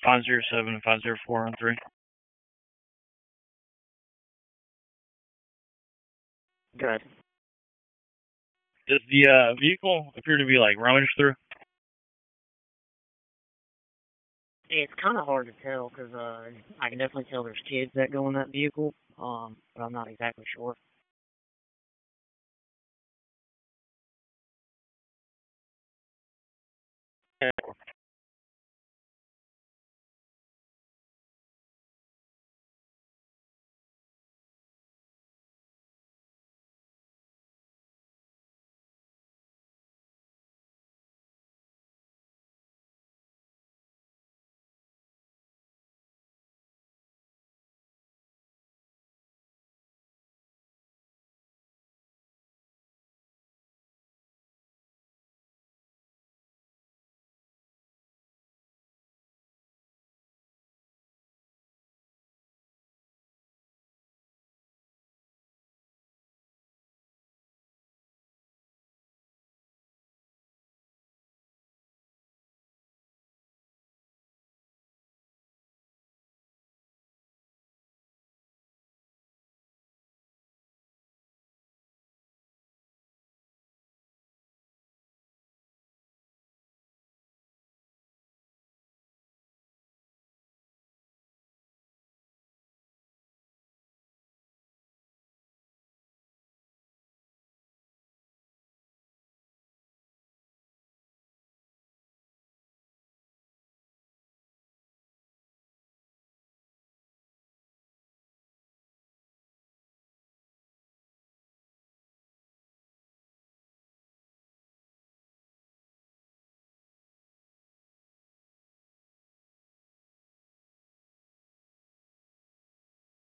507 and 504 on 3. Good. Does the vehicle appear to be like rummaged through? It's kind of hard to tell because I can definitely tell there's kids that go in that vehicle, but I'm not exactly sure.